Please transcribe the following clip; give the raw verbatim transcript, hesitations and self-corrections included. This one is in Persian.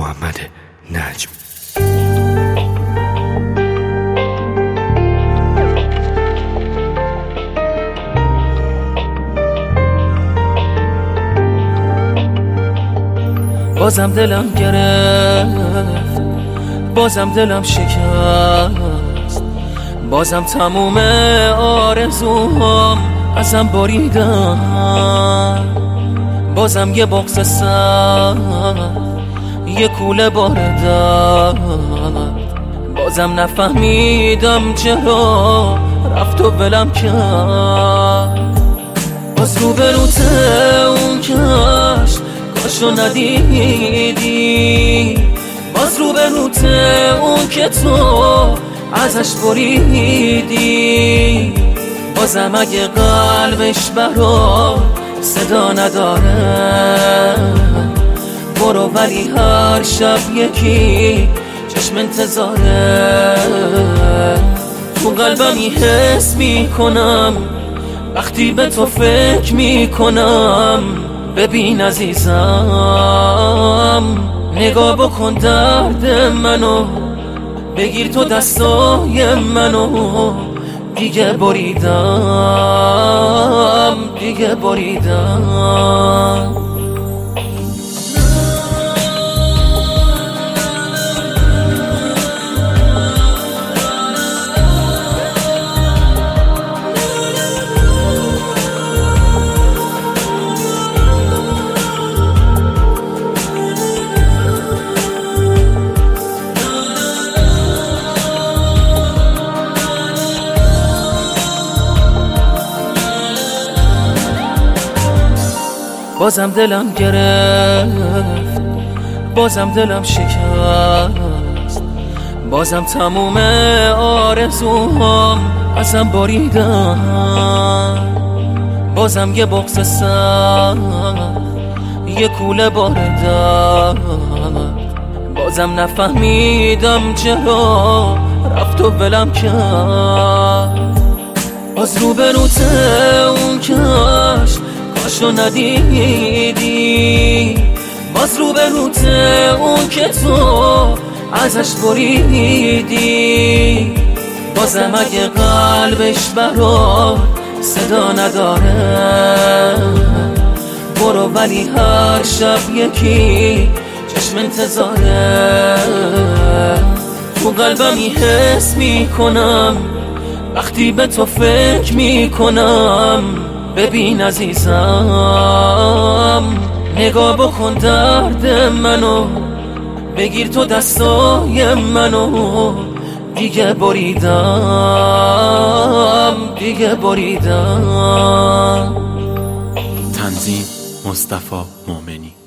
محمد نجم. بازم دلم گرفت، بازم دلم شکست، بازم تموم آرزوهام ازم بریدن، بازم یه بغض سر، یه کوله بار درد، بازم نفهمیدم چرا رفت و ولم کرد. باز رو به روت اون کشت کاشو ندیدی، باز رو به روت اون که تو ازش بریدی، بازم اگه قلبش برا صدا نداره برو، ولی هر شب یکی چشم انتظاره. تو قلبمی حس میکنم وقتی به تو فکر میکنم. ببین عزیزم، نگاه بکن درد منو، بگیر تو دستای منو، دیگه بریدم، دیگه بریدم. بازم دلم گرفت، بازم دلم شکست، بازم تموم آرزوهام ازم بریدن، بازم یه بغض سر، یه کوله بار درد، بازم نفهمیدم چرا رفت و ولم کرد. باز رو به روت اون کشت کاشو ندیدی، باز رو به روت اون که تو ازش بریدی، بازم اگه قلبش برا صدا نداره برو، ولی هر شب یکی چشم انتظاره. تو قلبمی حس میکنم وقتی به تو فکر میکنم. ببین عزیزم، نگاه بکن درد منو، بگیر تو دستای منو، دیگه بریدم، دیگه بریدم. تنظیم مصطفی مومنی.